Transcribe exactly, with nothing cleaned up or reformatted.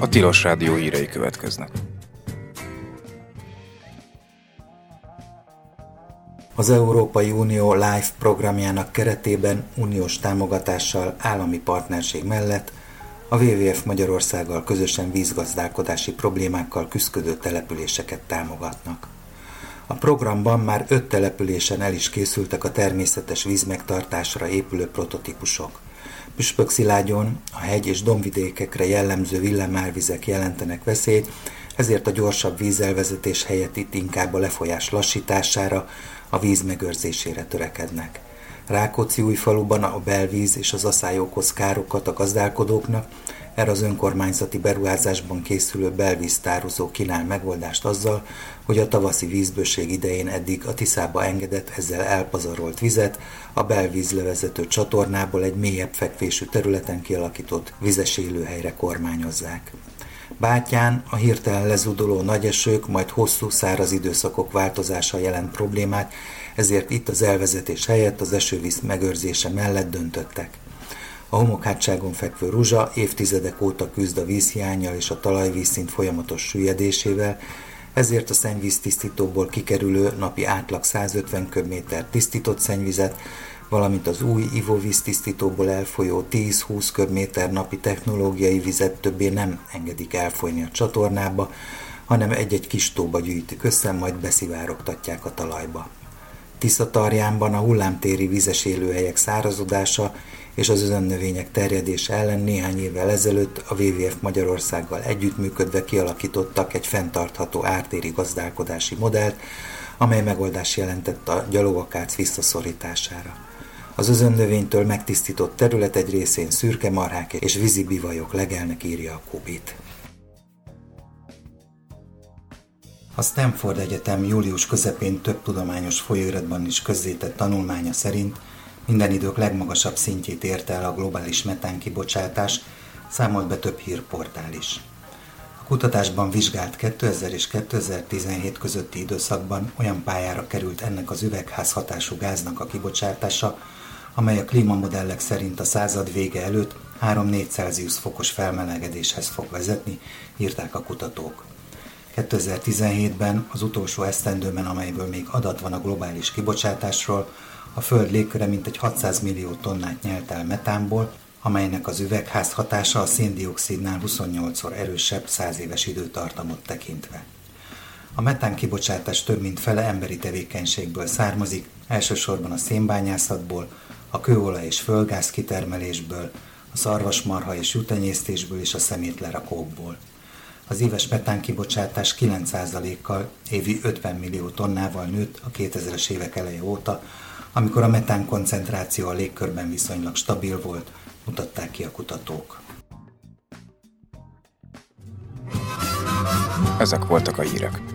Tilos Rádió hírei következnek. Az Európai Unió LIFE programjának keretében uniós támogatással, állami partnerség mellett a dupla vé vé ef Magyarországgal közösen vízgazdálkodási problémákkal küszködő településeket támogatnak. A programban már öt településen el is készültek a természetes vízmegtartásra épülő prototípusok. Püspökszilágyon a hegy- és dombvidékekre jellemző villámárvizek jelentenek veszélyt, ezért a gyorsabb vízelvezetés helyett itt inkább a lefolyás lassítására, a víz megőrzésére törekednek. Rákóczi-Újfaluban a belvíz és az aszály okoz károkat a gazdálkodóknak, erre az önkormányzati beruházásban készülő belvíztározó kínál megoldást azzal, hogy a tavaszi vízbőség idején eddig a Tiszába engedett, ezzel elpazarolt vizet a belvízlevezető csatornából egy mélyebb fekvésű területen kialakított vizes élőhelyre kormányozzák. Bátyán a hirtelen lezudoló nagy esők, majd hosszú száraz időszakok változása jelent problémát, ezért itt az elvezetés helyett az esővíz megőrzése mellett döntöttek. A homokhátságon fekvő Ruzsa évtizedek óta küzd a vízhiánnyal és a talajvízszint folyamatos süllyedésével, ezért a szennyvíztisztítóból kikerülő napi átlag százötven köbméter tisztított szennyvizet, valamint az új ivóvíztisztítóból elfolyó tíz-húsz köbméter napi technológiai vizet többé nem engedik elfolyni a csatornába, hanem egy-egy kis tóba gyűjtik össze, majd beszivárogtatják a talajba. Tiszatarjánban a hullámtéri vizes élőhelyek szárazodása és az özönnövények terjedése ellen néhány évvel ezelőtt a dupla vé vé ef Magyarországgal együttműködve kialakítottak egy fenntartható ártéri gazdálkodási modellt, amely megoldás jelentett a gyalogakác visszaszorítására. Az özönnövénytől megtisztított terület egy részén szürke marhák és vízibivajok legelnek, írja a Kubit. A Stanford Egyetem július közepén több tudományos folyóiratban is közzétett tanulmánya szerint minden idők legmagasabb szintjét érte el a globális metánkibocsátás, számolt be több hírportál is. A kutatásban vizsgált kétezer és kétezer-tizenhét közötti időszakban olyan pályára került ennek az üvegházhatású gáznak a kibocsátása, amely a klímamodellek szerint a század vége előtt három-négy Celsius fokos felmelegedéshez fog vezetni, írták a kutatók. kétezer-tizenhétben, az utolsó esztendőben, amelyből még adat van a globális kibocsátásról, a Föld légköre mintegy hatszáz millió tonnát nyelt el metánból, amelynek az üvegházhatása a széndioxidnál huszonnyolcszor erősebb száz éves időtartamot tekintve. A metán kibocsátás több mint fele emberi tevékenységből származik, elsősorban a szénbányászatból, a kőolaj és földgáz kitermelésből, a szarvasmarha és juhtenyésztésből és a szemétlerakókból. Az éves metán kibocsátás kilenc százalékkal, évi ötven millió tonnával nőtt a kétezres évek eleje óta, amikor a metán koncentráció a légkörben viszonylag stabil volt, mutatták ki a kutatók. Ezek voltak a hírek.